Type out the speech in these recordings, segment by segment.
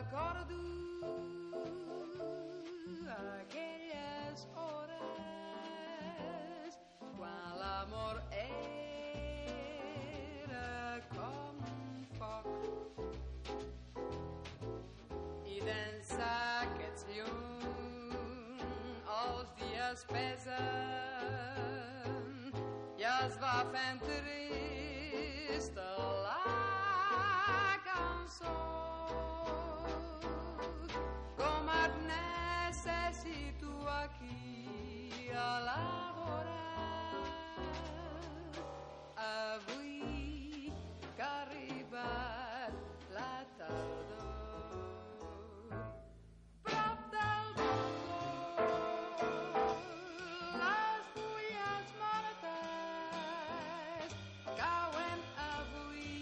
recordo aquelles hores quan l'amor era com un foc i dins aquests llums els dies pesen i es va fent trista la cançó. Com et necessito aquí a la vora avui que ha arribat la tardor. Prop del balcó les fulles mortes cauen avui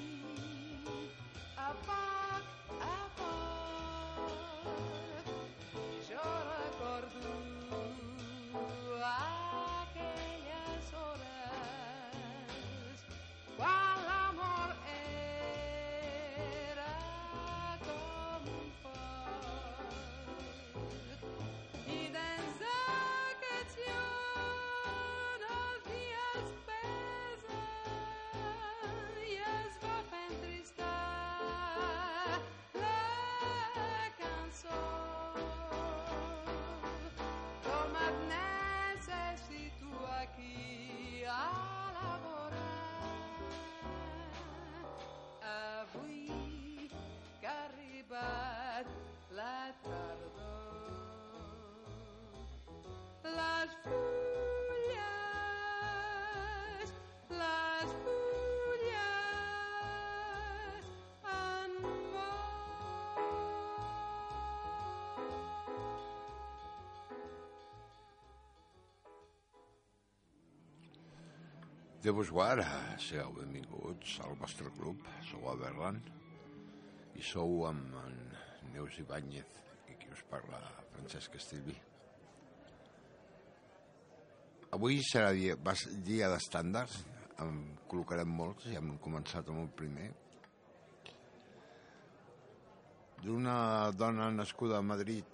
a poc a poc. Jo recordo aquelles hores quan l'amor era com un foc i dins aquests llums els dies pesen i es va fent trista la cançó. Com et necessito aquí a la vora avui que ha arribat la tardor. Les fulles en De Busguara, sigueu benvinguts al vostre club. Sou a Berlan i sou amb en Neus Ibáñez i qui us parla, Francesc Castellví. Avui serà dia d'estàndards, en col·locarem molts, ja hem començat amb el primer, d'una dona nascuda a Madrid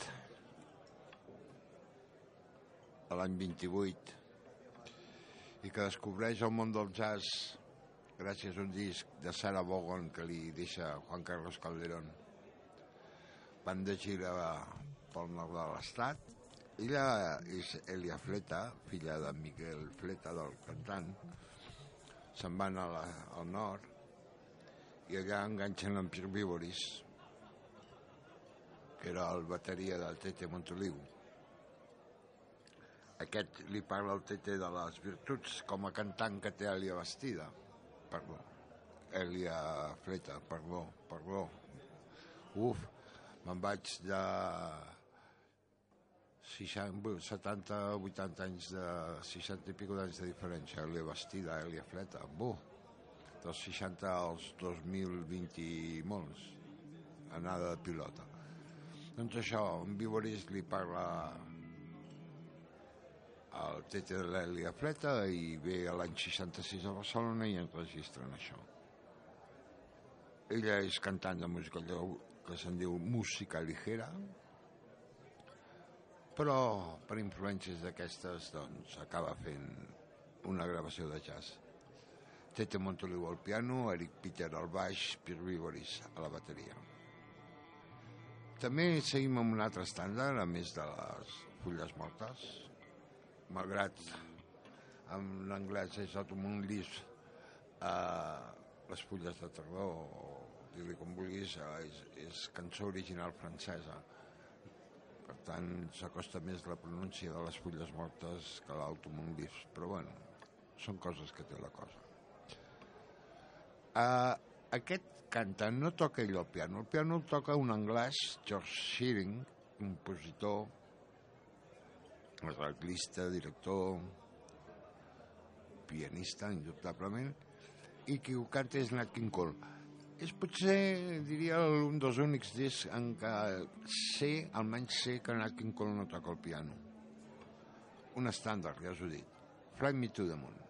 a l'any 28 i que descobreix el món del jazz gràcies a un disc de Sarah Vaughan que li deixa Juan Carlos Calderón. Van de gira pel nord de l'estat. Ella és Elia Fleta, filla de Miguel Fleta, del cantant. Se'n van al nord i allà enganxen en Pierre Vivoris, que era el bateria del Tete Montoliu. Aquest li parla al Tete de les virtuts com a cantant que té Elia Fleta, perdó. Me'n vaig de 70, 80 anys, de 60 i pico d'anys de diferència. Elia Bastida, Elia Fleta, dels 60 als 2020 i molts, anada de pilota. Doncs això, en Vivoris li parla al Tete de l'Elia Fleta i ve l'any 66 a Barcelona i enregistren això. Ella és cantant de música que se'n diu música ligera, però per influències d'aquestes doncs acaba fent una gravació de jazz. Tete Montoliu al piano, Eric Peter al baix, Pierre Vivoris a la bateria. També seguim amb un altre estàndard, a més de les fulles mortes, malgrat en l'anglès és Autumn Leaves, les fulles de tardor, o dir-li com vulguis, és cançó original francesa. Per tant, s'acosta més la pronúncia de les fulles mortes que l'Autumn Leaves, però bueno, són coses que té la cosa. Aquest cantant no toca ell el piano el toca un anglès, George Shearing, compositor, arreglista, director, pianista, indubtablement, i qui ho canta és Nat King Cole. És potser, diria, un dels únics discs en què almenys sé que Nat King Cole no toca el piano. Un estàndard, ja us ho dic. Fly Me to the Moon.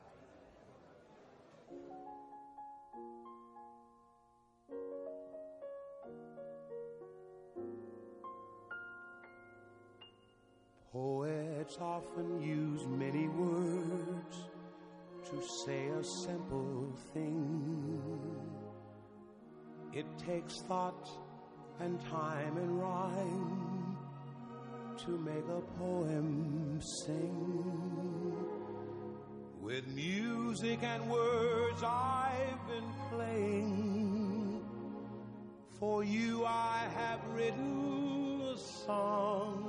Lips often use many words to say a simple thing. It takes thought and time and rhyme to make a poem sing. With music and words I've been playing. For you I have written a song.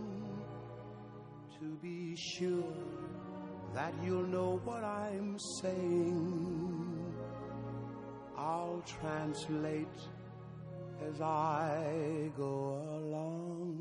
To be sure that you'll know what I'm saying, I'll translate as I go along.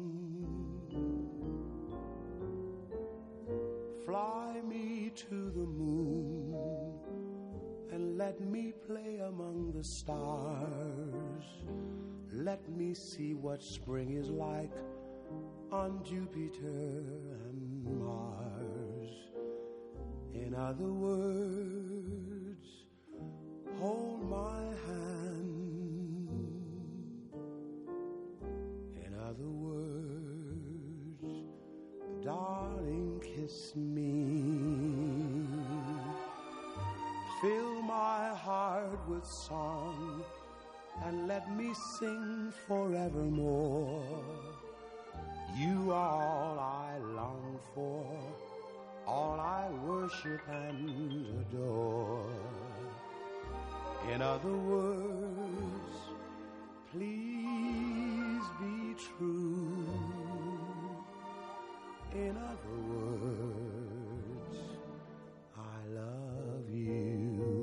Fly me to the moon and let me play among the stars. Let me see what spring is like on Jupiter and Mars. In other words, hold my hand. In other words, darling, kiss me. Fill my heart with song and let me sing forevermore. You are all I long for, all I worship and adore. In other words, please be true. In other words, I love you.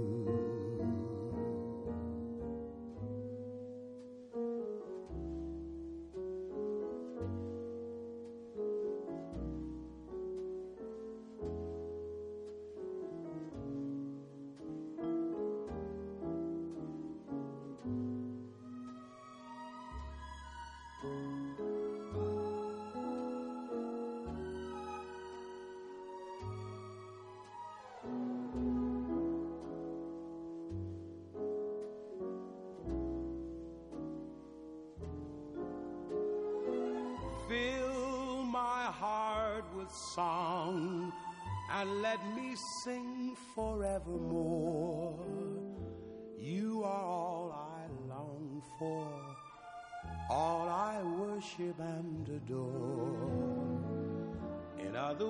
Fill my heart with song and let me sing forevermore. You are all I long for, all I worship and adore. In other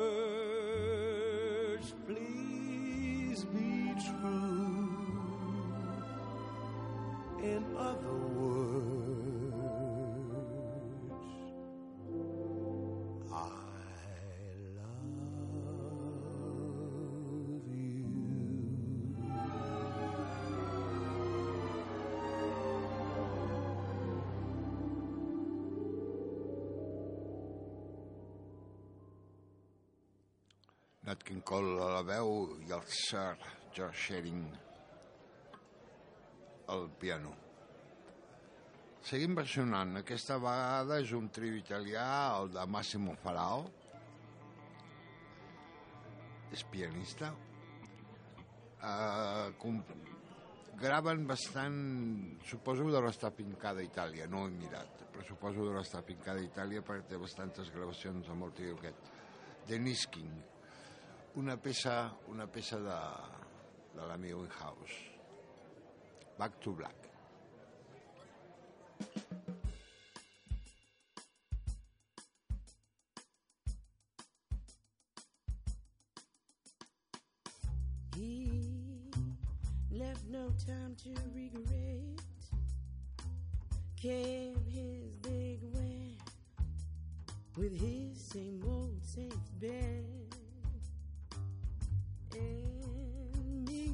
words, please be true. In other words, Nat King Cole a la veu i el Sir George Shearing al piano. Seguim versionant. Aquesta vegada és un trio italià, el de Massimo Farao. És pianista. Graven bastant, suposo que deu estar pincada a Itàlia, no ho he mirat, però suposo que deu estar pincada a Itàlia perquè té bastantes gravacions amb el trio aquest. Dennis King. Una peça de l'Amy Winehouse. Back to Black. He left no time to regret. Kept his big way with his same old safe bet. And me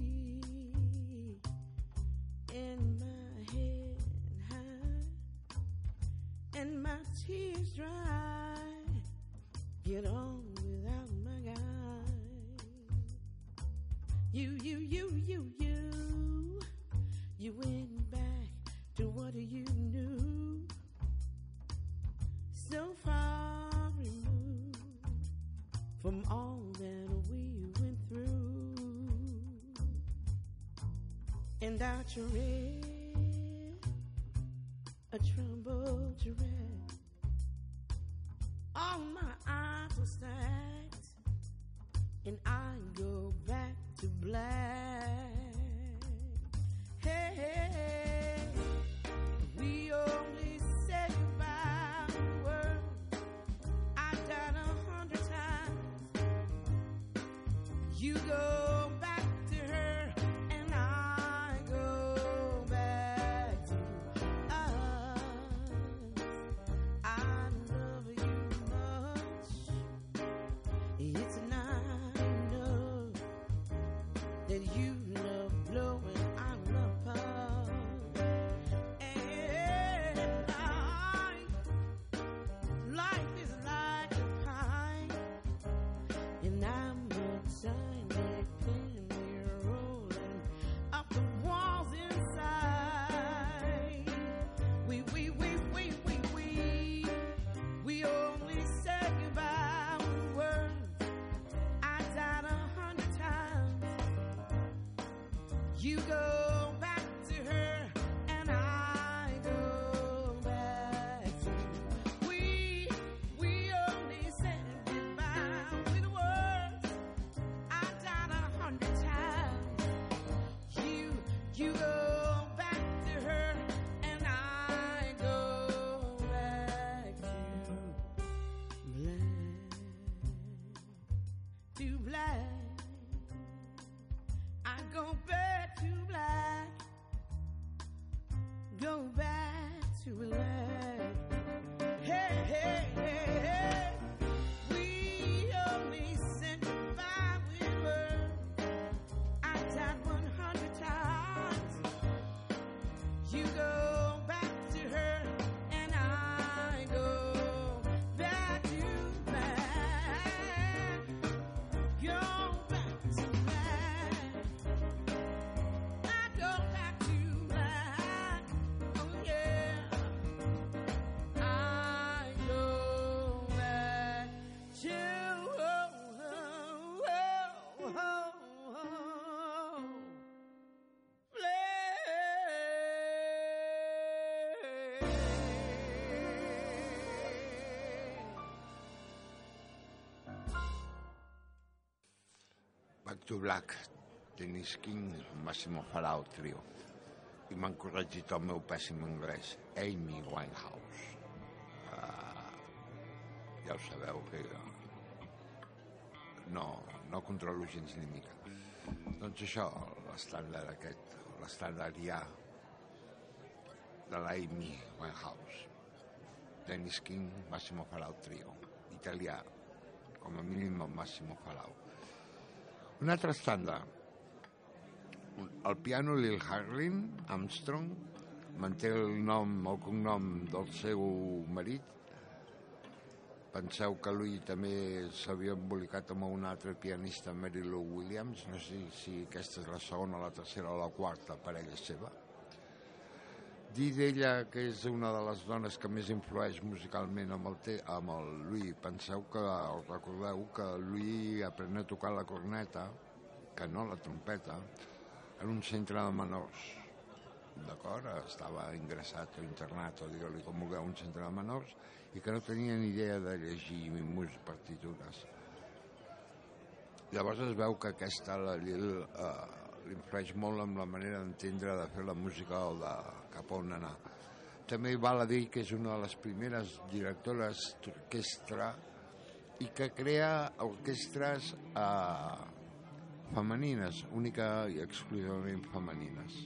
and my head high and my tears dry. Get on without my guy. You went back to what you knew. So far removed from all that we went through. And out your head, a tremble to red. All my eyes will stand. and I go back to black. Hey, hey, hey. We only say goodbye with words. I died 100 times. You go back to her, and I go back to us. I love you much. It's not enough that you love blowing, I love puff. And life is like a pie, and I'm a tiny penny rolling up the walls inside. We only say goodbye with words. I died 100 times. You go back to her, and I go back to you. We only say goodbye with words. I died 100 times. You go back to her, and I go back to black. I go back to black. Go back to black. Hey, hey, hey, hey. We only said goodbye with words. I died 100 times. You go back to her, and I go back to black. Go back to black. I go back to black. Oh yeah. I go back to Back to Black, Dennis King, Massimo Farao Trio. I m'han corregit el meu pèssim anglès, Amy Winehouse. Ja ho sabeu que no controlo gens ni mica. Doncs això, l'estàndard aquest, l'estàndard ja de l'Amy Winehouse. Dennis King, Massimo Farao Trio. Italià, com a mínim el Massimo Farao. Un altre estàndard. El piano Lil Harlin Armstrong manté el cognom del seu marit. Penseu que lui també s'havia embolicat amb un altre pianista, Mary Lou Williams. No sé si aquesta és la segona, la tercera o la quarta parella seva. Dir d'ella que és una de les dones que més influeix musicalment amb el Louis. Penseu que, recordeu que Louis aprenia a tocar la corneta, que no la trompeta, en un centre de menors, d'acord? Estava ingressat o internat, o digue-li com vulgueu, un centre de menors, i que no tenia ni idea de llegir partitures. Llavors es veu que aquesta l'influeix molt amb la manera d'entendre, de fer la música o de cap on anar. També val a dir que és una de les primeres directores d'orquestra i que crea orquestres femenines, única i exclusivament femenines.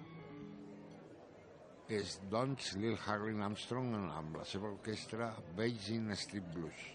És, doncs, Lil Harlin Armstrong amb la seva orquestra Beijing Street Blues.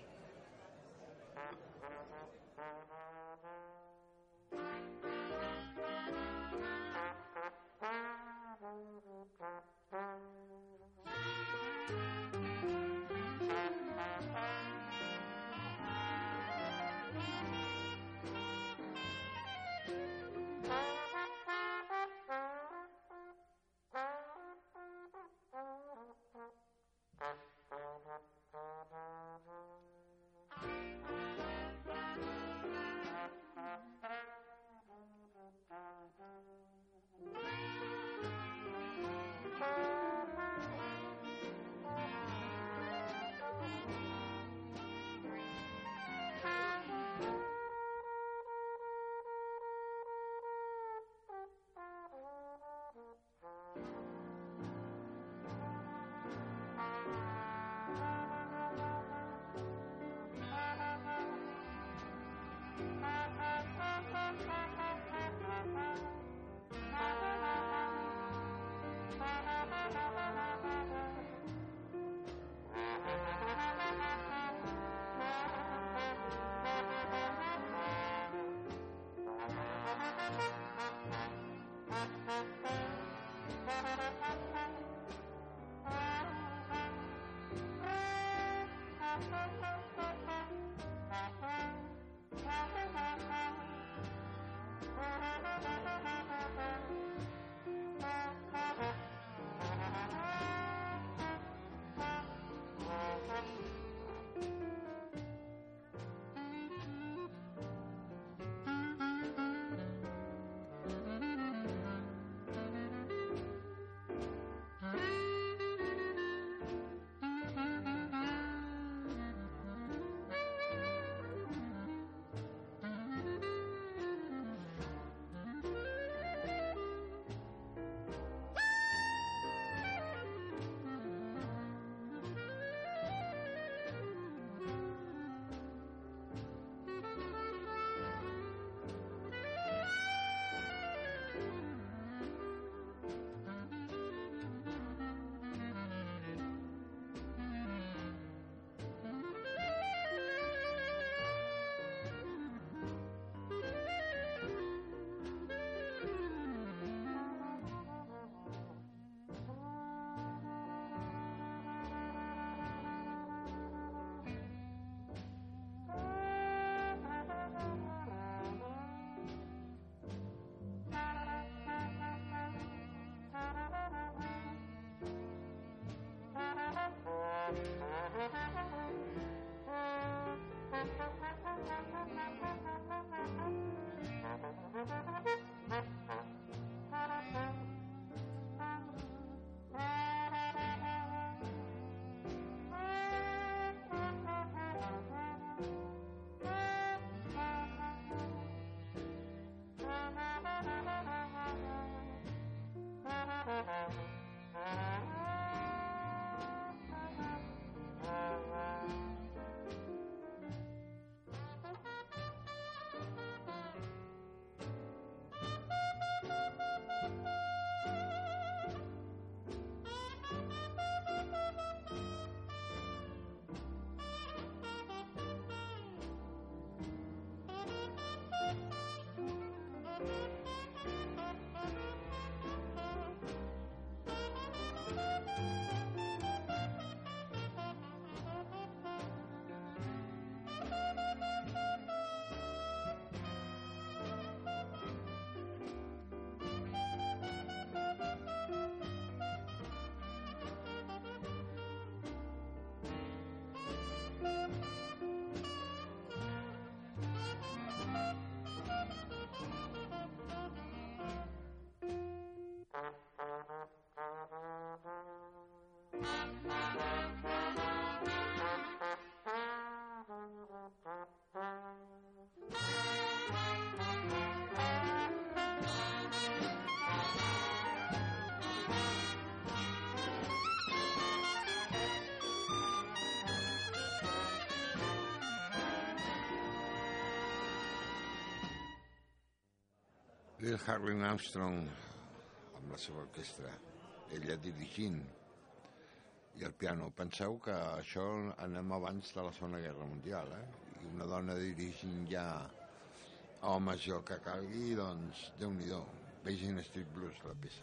Lil Harlan Armstrong amb la seva orquestra, ella dirigint i el piano. Penseu que això anem abans de la Segona Guerra Mundial, i una dona dirigint ja homes i el que calgui, doncs Déu-n'hi-do, Beijing Street Blues, la peça.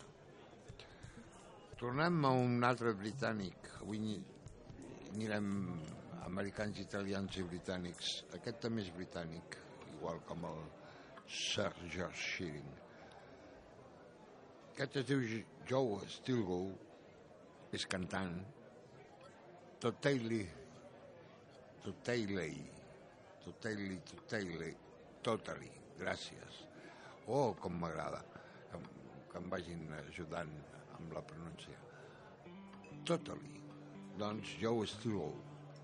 Tornem a un altre britànic. Avui anirem americans, italians i britànics. Aquest també és britànic, igual com el Sir George Shearing. Aquest es diu Joe Stilgoe, és cantant. Totally, gràcies. Oh, com m'agrada que em vagin ajudant amb la pronúncia. Totally. Doncs Joe Stilgoe.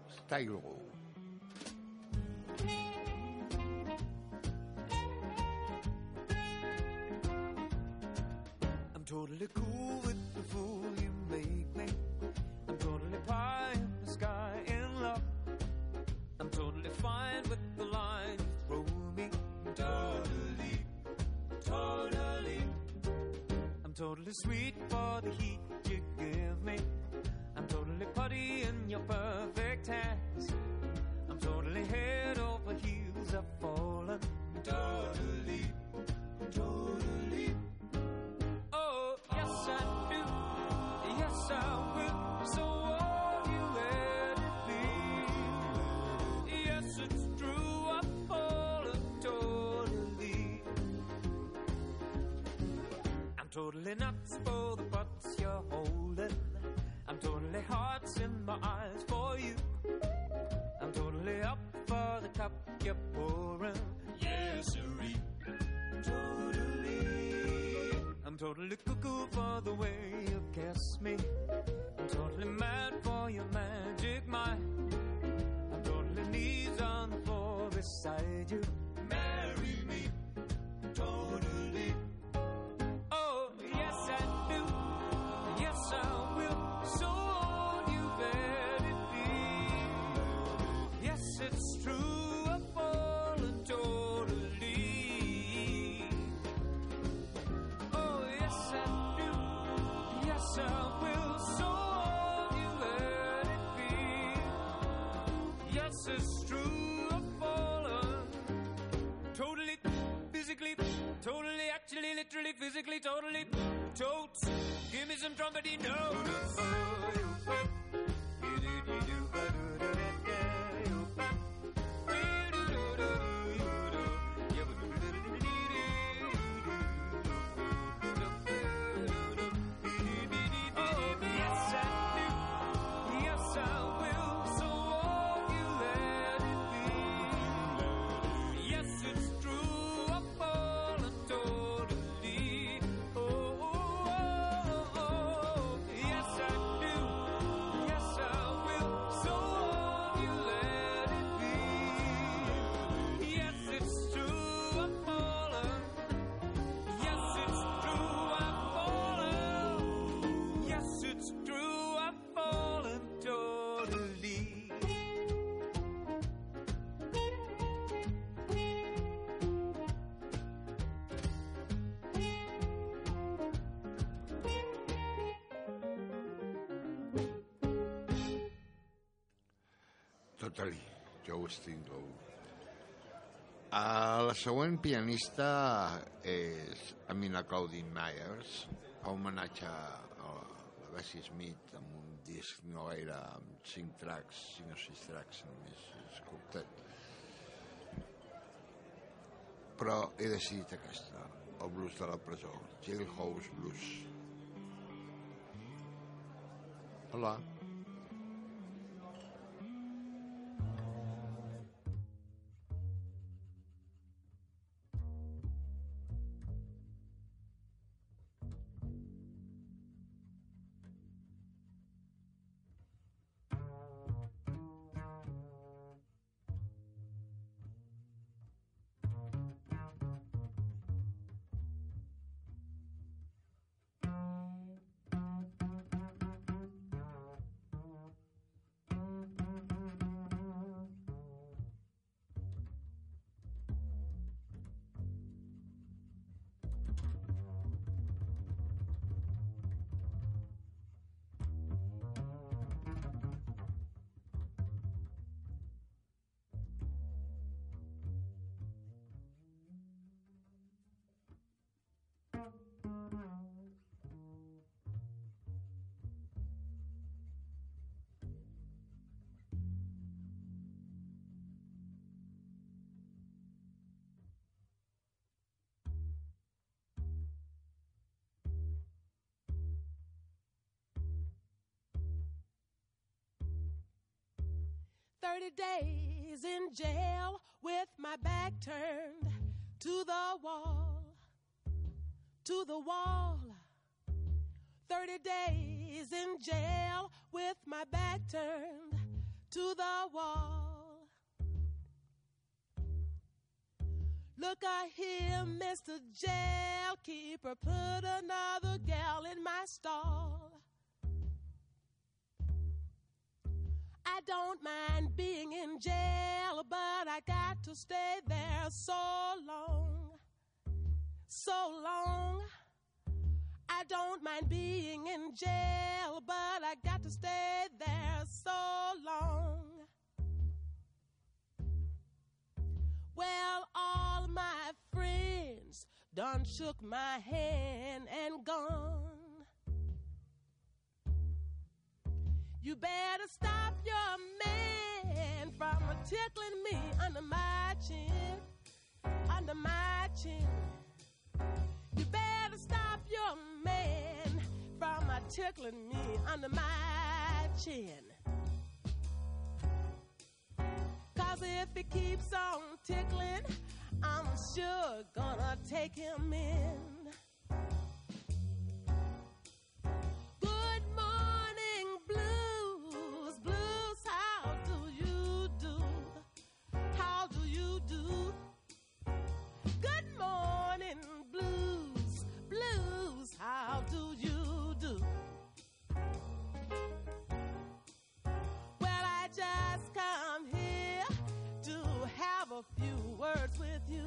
I'm totally cool with the fool you make me. I'm totally pie in the sky in love. I'm totally fine with the line you throw me. Totally. I'm totally sweet for the heat you give me. I'm totally putty in your perfect hands. I'm totally head over heels, I've fallen. Totally. Oh, yes I do. Yes, I will. So won't you let it be? Yes, it's true. I've fallen totally. I'm totally nuts for the butts you're holding. I'm totally hearts in my eyes for you. I'm totally up for the cup you're pouring. Yes, sirree. Totally. I'm totally cuckoo for the way you kiss me. I'm totally mad for your magic mind. I'm totally knees on the floor beside you. Marry me. Totally. Oh, yes I do. Yes I will. So won't you let it be? Yes, it's true. I've fallen totally. Oh, yes I do. Yes I will. So won't you let it be? Yes, it's true. I've fallen totally, physically, totally, actually, literally, physically, totally, totes. Give me some trumpety notes. Yes, I do. Yes, I will. So won't you let it be? Yes, it's true. I've fallen totally. Oh, oh, oh, oh. Yes, I do. Yes, I will. So won't you let it be? Yes, it's true. I've fallen. Yes, it's true. I've fallen. Yes, it's true. I've fallen totally. Totally, Joe Stinglow. La següent pianista és Amina Claudine Myers, a homenatge a la Bessie Smith amb un disc no gaire amb 5 tracks, 5 o 6 tracks només, és curtet. Però he decidit aquesta, el blues de la presó, Jailhouse Blues. Hola. Days in jail with my back turned to the wall, to the wall. 30 days in jail with my back turned to the wall. Look, I hear Mr. Jailkeeper put another gal in my stall. I don't mind being in jail, but I got to stay there so long, so long. I don't mind being in jail, but I got to stay there so long. Well, all my friends done shook my hand and gone. You better stop your man from tickling me under my chin, under my chin. You better stop your man from tickling me under my chin. 'Cause if he keeps on tickling, I'm sure gonna take him in. Good morning, blues, blues, how do you do? How do you do? Good morning, blues, blues, how do you do? Well, I just come here to have a few words with you.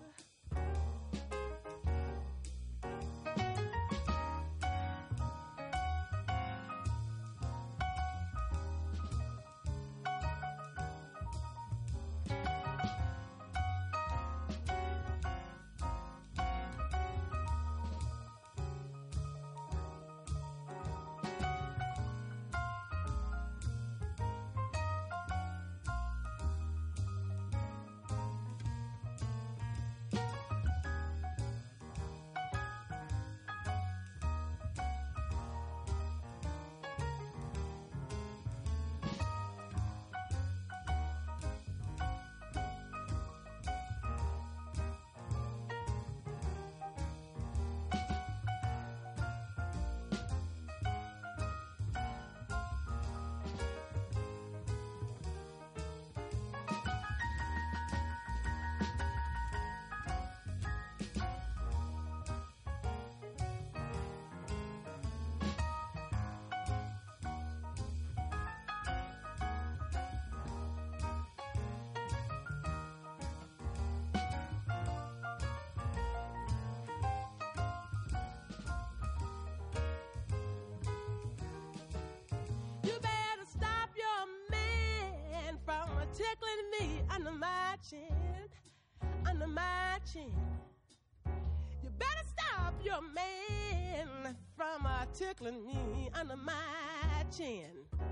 Tickling me under my chin, under my chin. You better stop your man from tickling me under my chin.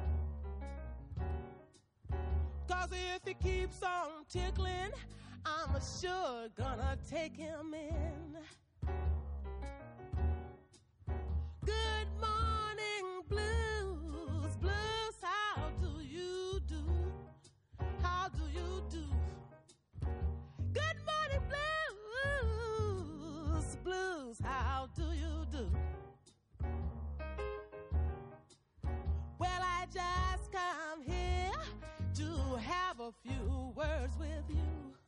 'Cause if he keeps on tickling, I'm sure gonna take him in. Good morning, blues, blues, how do you do? How do you do? Good morning, blues, blues, how do you do? Well, I just come here to have a few words with you.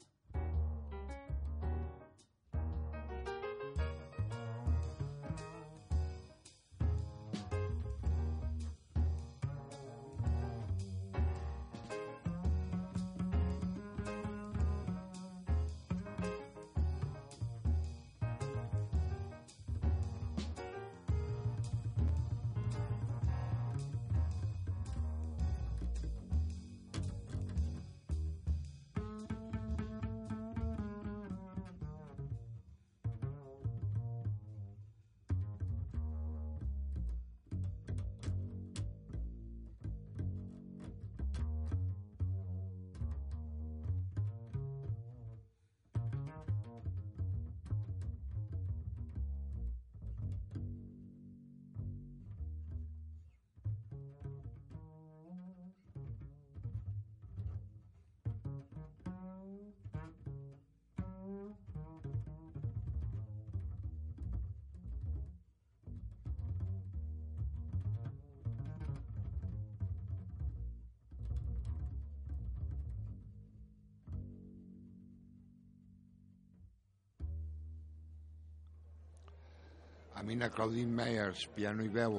Amina Claudine Myers, piano i veu.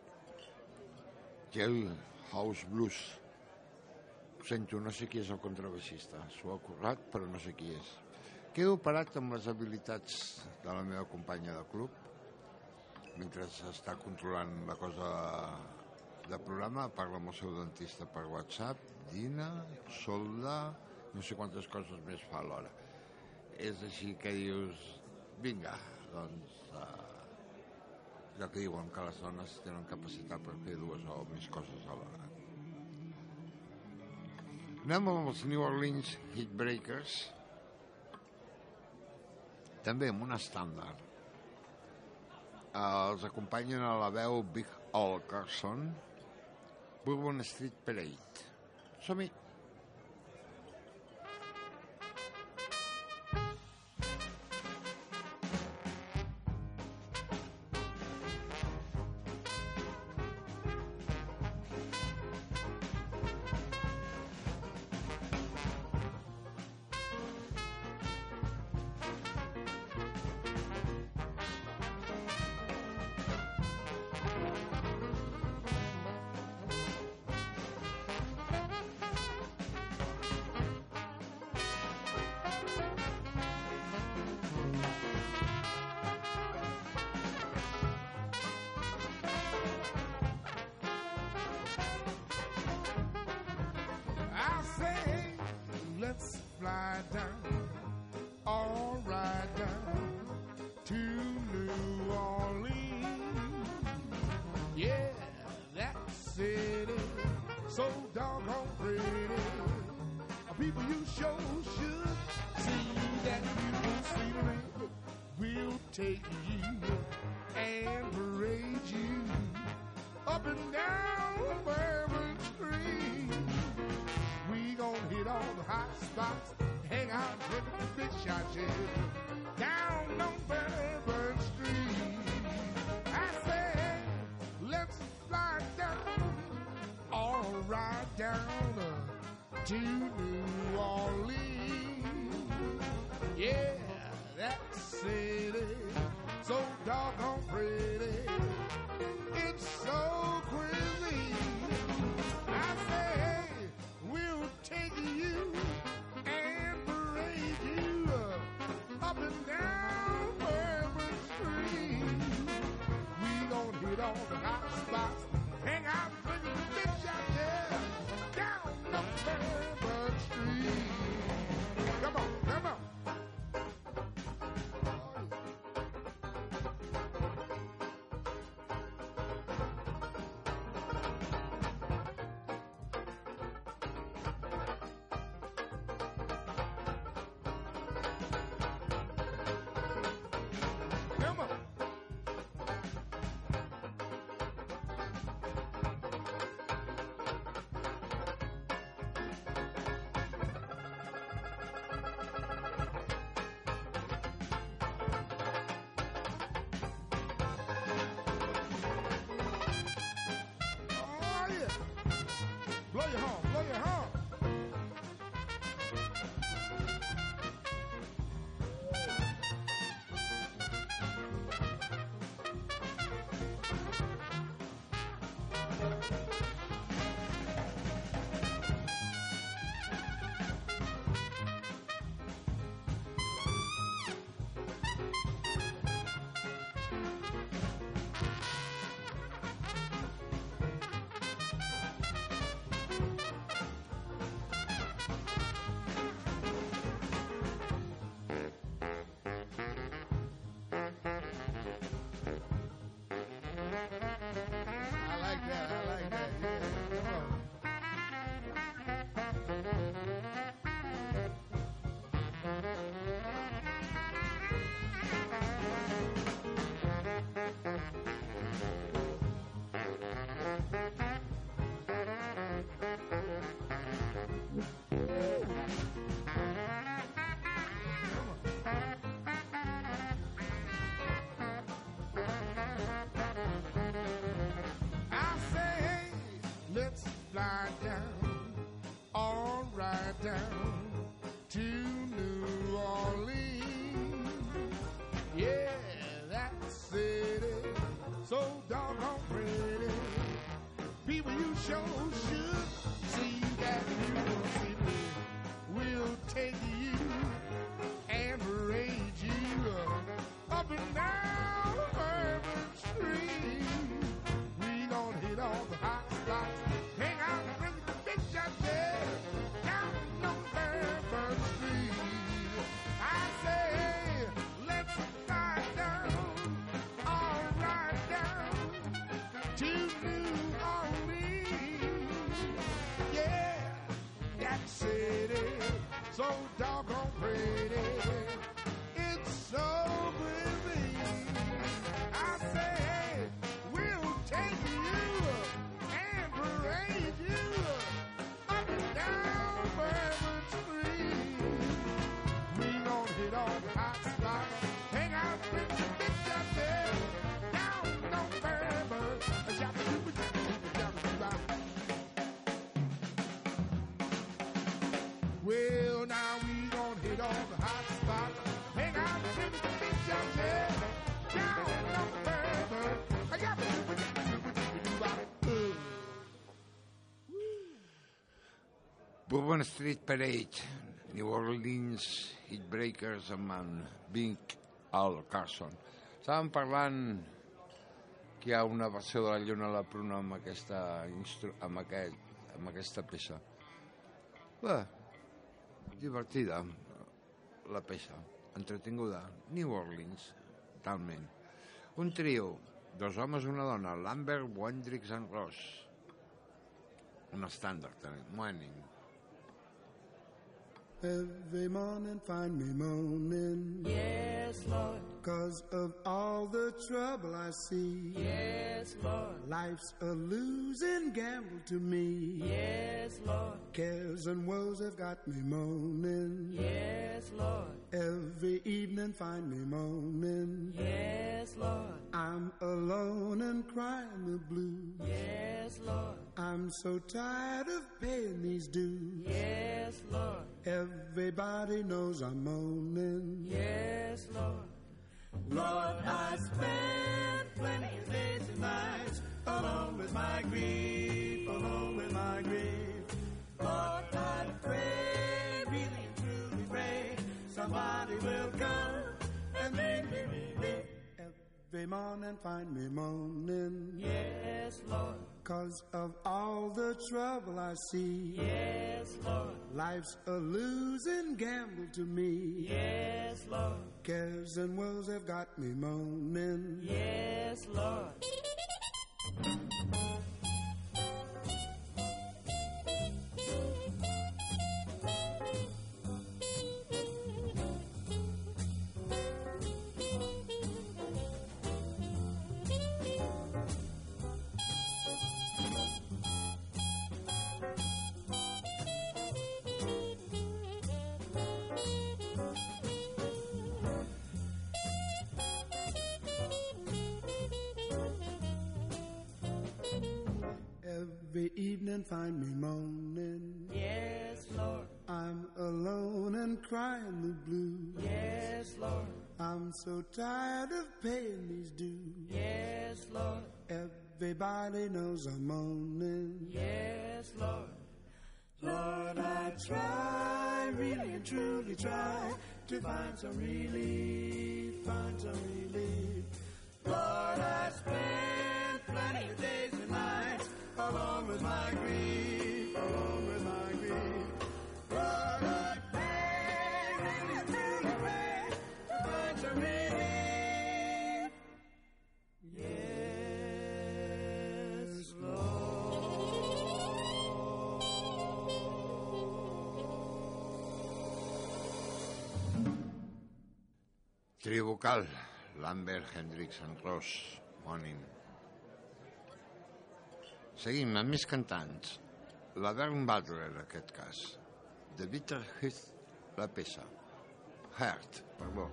Jailhouse Blues. Ho sento, no sé qui és el contrabaixista. S'ho ha currat, però no sé qui és. Quedo parat amb les habilitats de la meva companya de club, mentre està controlant la cosa de programa, parla amb el seu dentista per WhatsApp, dina, solda, no sé quantes coses més fa alhora. És així que dius, vinga, doncs ja que diuen que les dones tenen capacitat per fer dues o més coses alhora. Anem amb els New Orleans Heatbreakers, també amb un estàndard. Els acompanyen a la veu Big Al Carson, Bourbon Street Parade. Som-hi! To New Orleans, yeah, that city, so doggone pretty, it's so crazy. I say, we'll take you and parade you up and down Bourbon Street. We gonna hit all the hot spots, hang out with the bitch out there, down the Bourbon Street. Come on, come on. Come on. Oh, yeah. Blow your horn, blow your horn. I like that, yeah. Come on. I say, hey, let's fly down, all right down to New Orleans. Yeah, that city, so doggone pretty. People, you sure should see that new city. We'll take you and parade you up and down Bourbon Street. We gonna hit all the hot spots, hang out with the big shot there, down on Bourbon Street. I say, let's fly down, all right down Orleans. Yeah, that city, so doggone pretty. It's so pretty. I say, hey, we'll take you and parade you up and down Bourbon Street. We gon' hit all the hot spots, hang out with the bitch up there, down on Bourbon. Well, now we gon' hit all the hot spots, hang out with the bitch up there, down on Bourbon. Bourbon Street Parade, New Orleans Hitbreakers amb en Bing Al Carson. Estàvem parlant que hi ha una versió de la Lluna a la Pruna amb aquesta peça. Bé, divertida la peça, entretinguda. New Orleans, talment. Un trio, dos homes i una dona, Lambert, Hendrix and Ross. Un estàndard, Morning. Every morning find me moaning. Yes, Lord. 'Cause of all the trouble I see. Yes, Lord. Life's a losing gamble to me. Yes, Lord. Cares and woes have got me moaning. Yes, Lord. Every evening find me moaning. Yes, Lord. I'm alone and crying the blues. Yes, Lord. I'm so tired of paying these dues. Yes, Lord. Everybody knows I'm moaning. Yes, Lord. Lord, I spent plenty of days and nights alone with my grief, alone with my grief. Lord, I pray, really and truly pray, somebody will come and make me believe. Every morning find me moaning. Yes, Lord. 'Cause of all the trouble I see. Yes, Lord. Life's a losing gamble to me. Yes, Lord. Cares and woes have got me moaning. Yes, Lord. Every evening find me moaning. Yes, Lord. I'm alone and crying the blues. Yes, Lord. I'm so tired of paying these dues. Yes, Lord. Everybody knows I'm moaning. Yes, Lord. Lord, I try, really and truly try to find some relief, find some relief. Lord, I spent plenty of days and nights alone with my grief, alone with my grief. Lord, I pray, really and truly pray to find some relief. Yes, Trio vocal, Lambert, Hendrix and Ross, Morning. Seguim amb més cantants. La Vern Butler, en aquest cas. The Bitter Heath, la peça. Heart, perdó.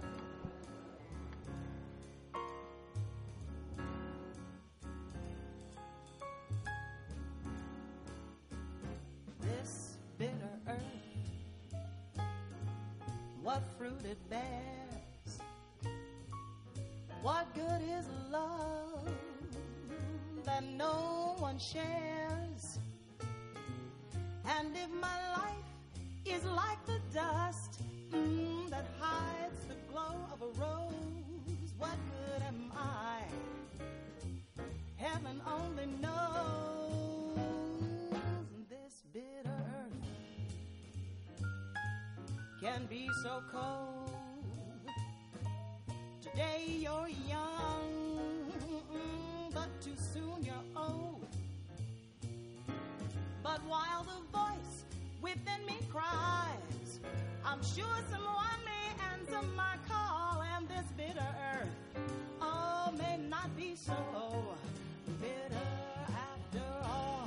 This bitter earth, what fruit it bears? What good is love that no one shares? And if my life is like the dust that hides the glow of a rose, what good am I? Heaven only knows. This bitter earth can be so cold. Today you're young, but too soon you're old. within me cries. I'm sure someone may answer my call, and this bitter earth, oh, may not be so bitter after all.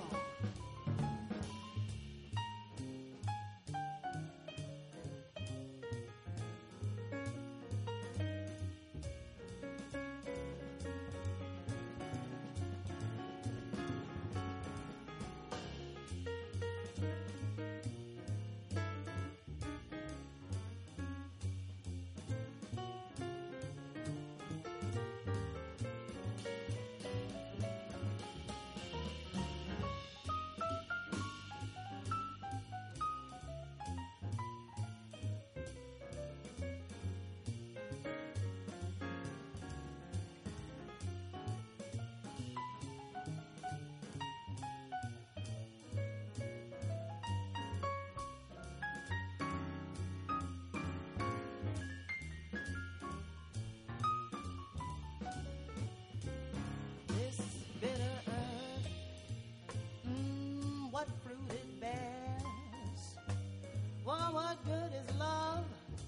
What fruit it bears. For what good is love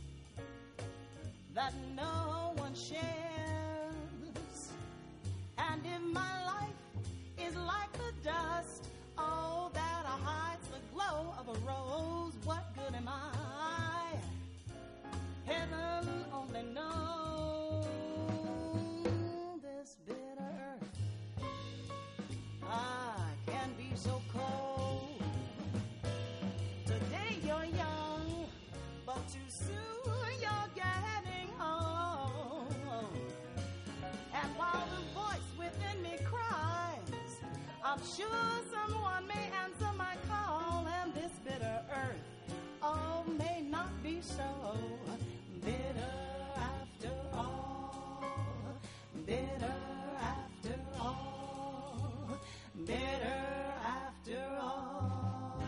that no one shares? And if my life is like the dust, oh, that hides the glow of a rose, what good am I? Heaven only knows. This bitter earth, I can be so cold. Today you're young, but too soon you're getting old. And while the voice within me cries, I'm sure someone may answer my call, and this bitter earth, oh, may not be so bitter after all. Bitter after all. Bitter after all.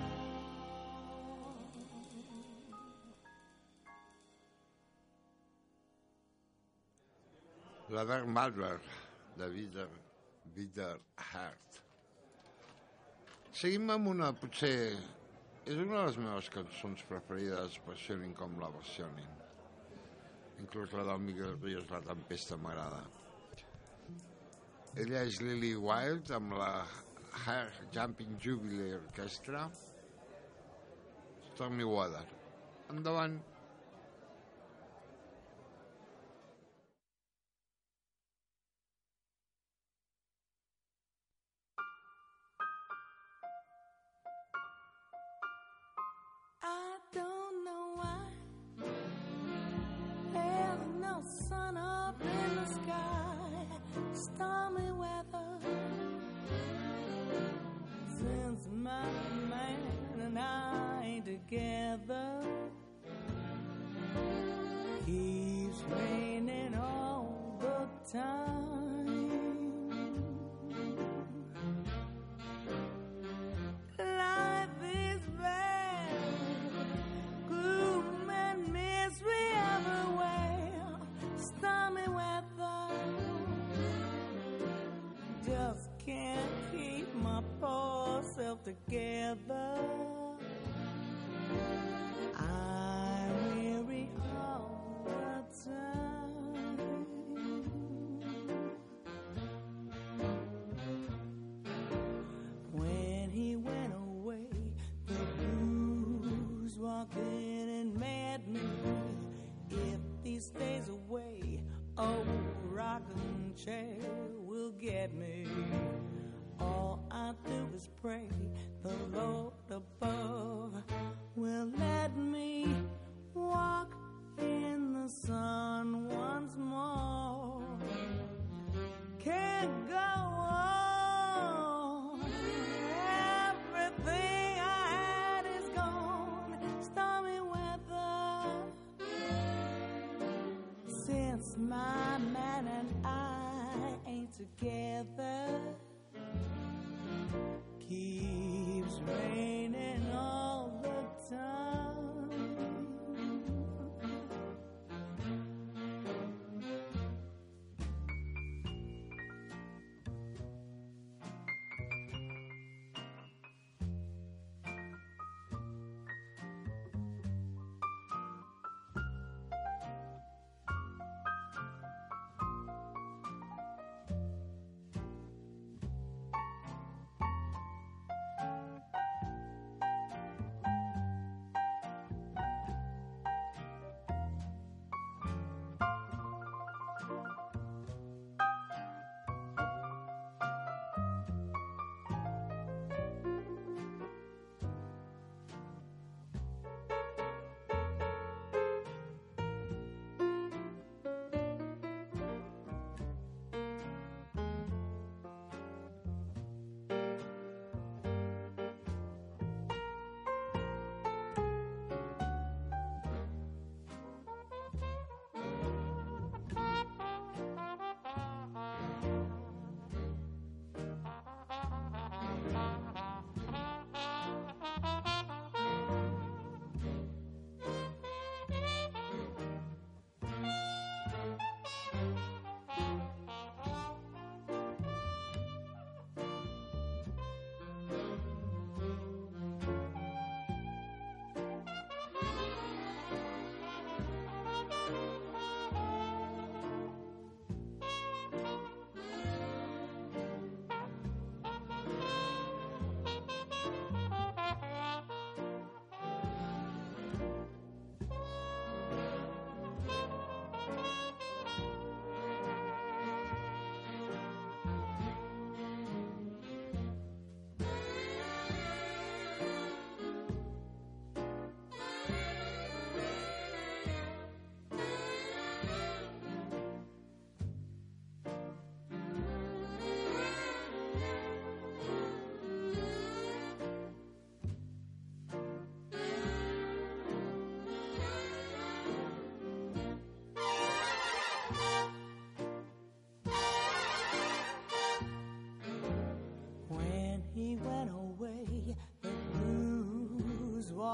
La Dark Matter de Bitter Heart. Seguim amb una, potser, és una de les meves cançons preferides, versionin com la versionin. Inclús la del Miguel Ríos, La tempesta, m'agrada. Ella és Lily Wild amb la Hair Jumping Jubilee Orchestra. Stormy Weather. Endavant. I don't know why there's no sun up in the sky. Stormy weather since my man and I ain't together. Keeps raining all the time. Life is bad, gloom and misery everywhere. Stormy weather, just can't keep my poor self together. I'm weary all the time. When he went away, the blues walked in and mad me. If he stays away, oh, rocking chair will get me. All I do is pray the Lord above will let me walk in the sun once more. Can't go on. Everything I had is gone. Stormy weather since my man and I ain't together. Keeps raining all the time.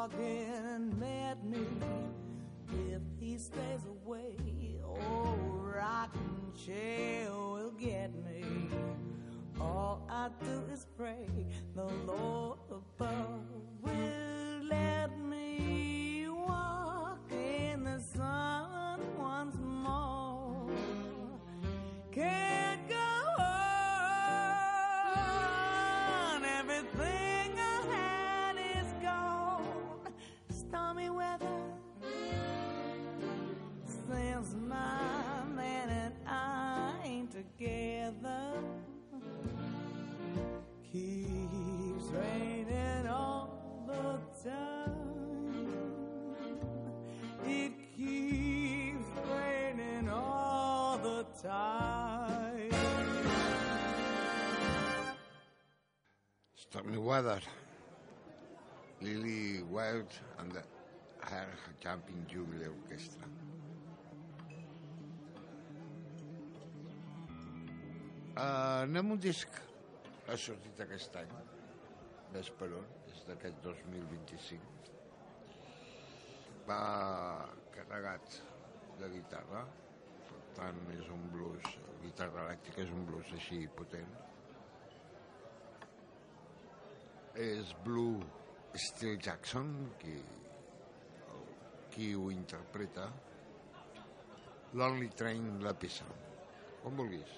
walking and met me. If he stays away, oh, rocking chair will get me. All I do is pray the Lord above will let me walk in the sun once more. Can't go on, everything I had is gone. Stormy weather since my man and I ain't together. Keeps raining all the time. It keeps raining all the time. Stormy Weather, Lily Wild and her Jumping Jubilee Orchestra. Anem un disc ha sortit aquest any, ves per on, és d'aquest 2025. Va carregat de guitarra, per tant és un blues, guitarra elèctrica és un blues així potent. És Blue Steel Jackson qui ho interpreta. Lonely Train, la peça, com vulguis.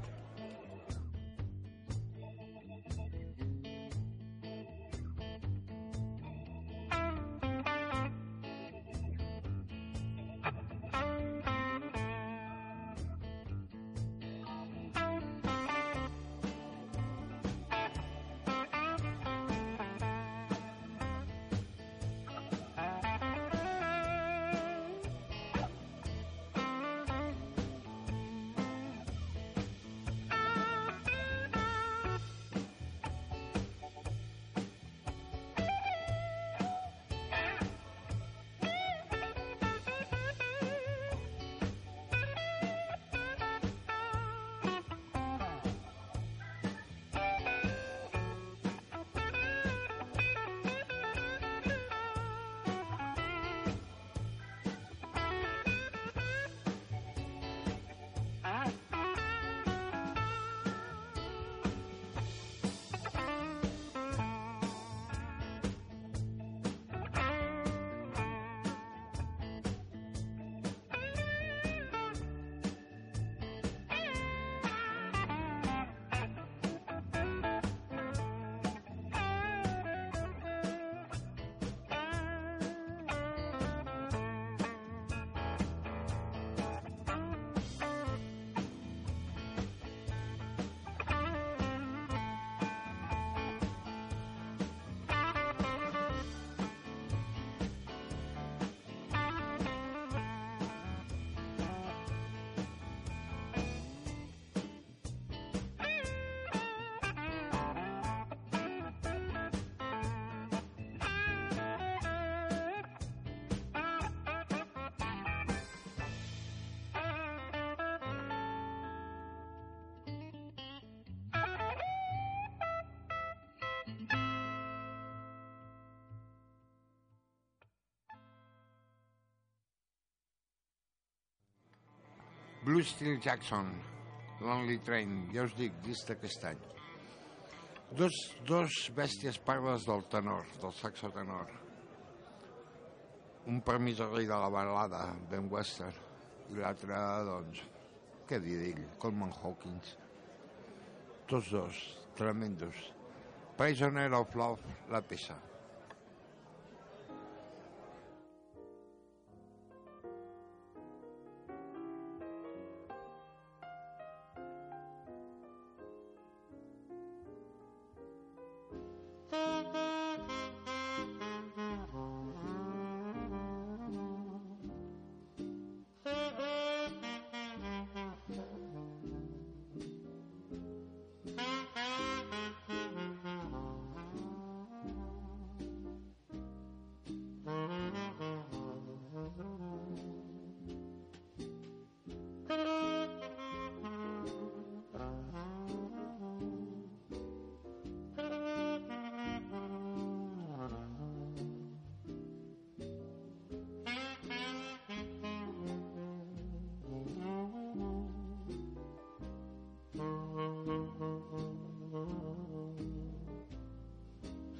Blue Steel Jackson, Lonely Train, ja us dic, disc d'aquest any. Dos bèsties parles del tenor, del saxo tenor. Un per mi és el rei de la balada, Ben Webster, i l'altre, doncs, què dir d'ell, Coleman Hawkins. Tots dos, tremendos. Prisoner of Love, la peça.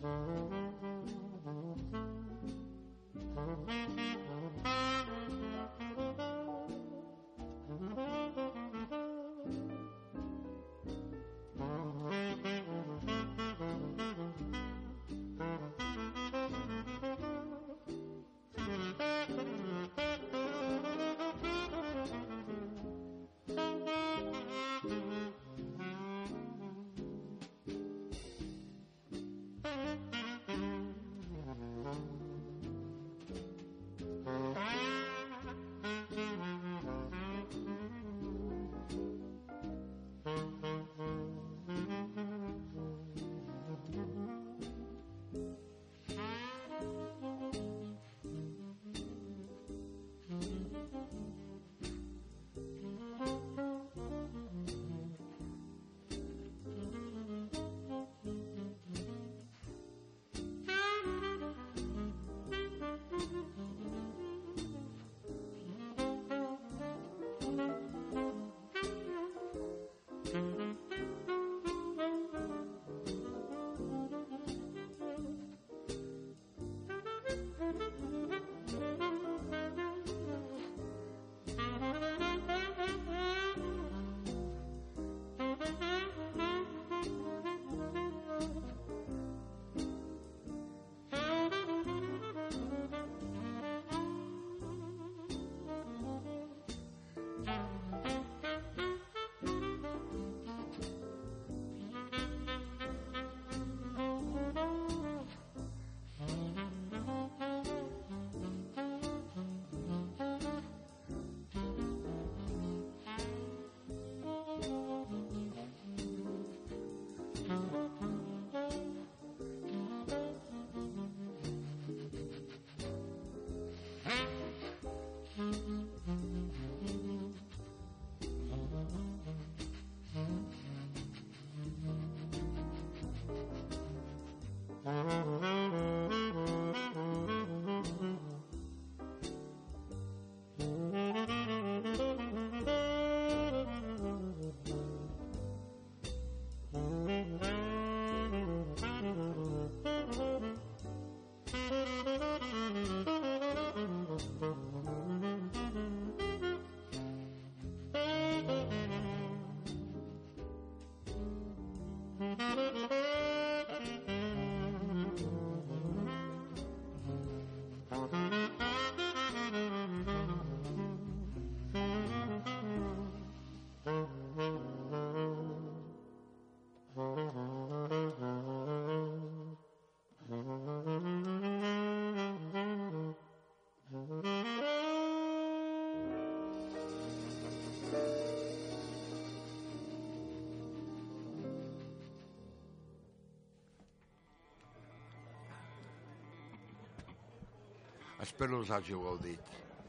Espero us hàgiu gaudit.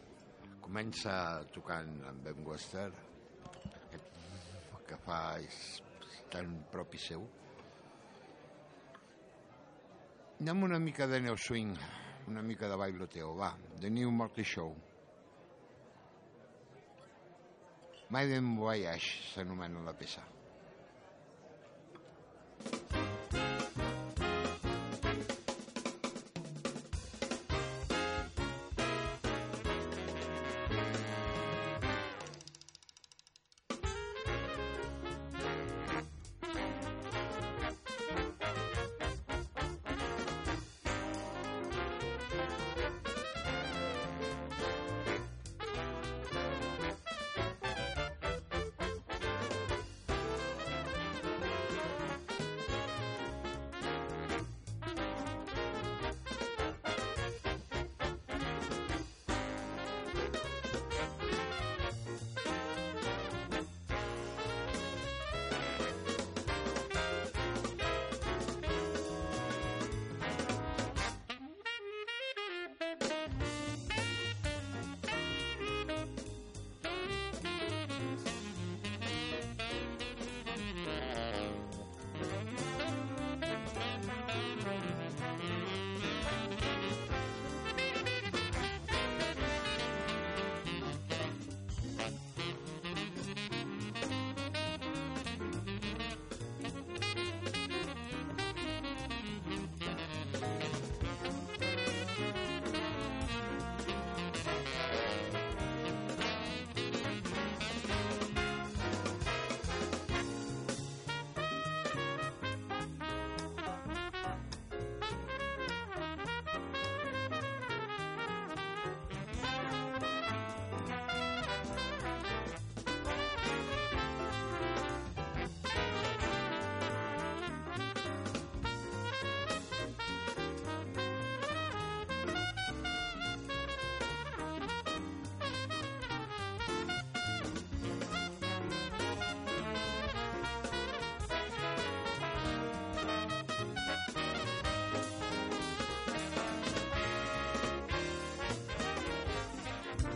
Comença tocant amb Ben Webster, que fa és tan propi seu. Anem una mica de neo swing, una mica de bailoteo, va, The New Morty Show. Maiden Voyage s'anomena la peça.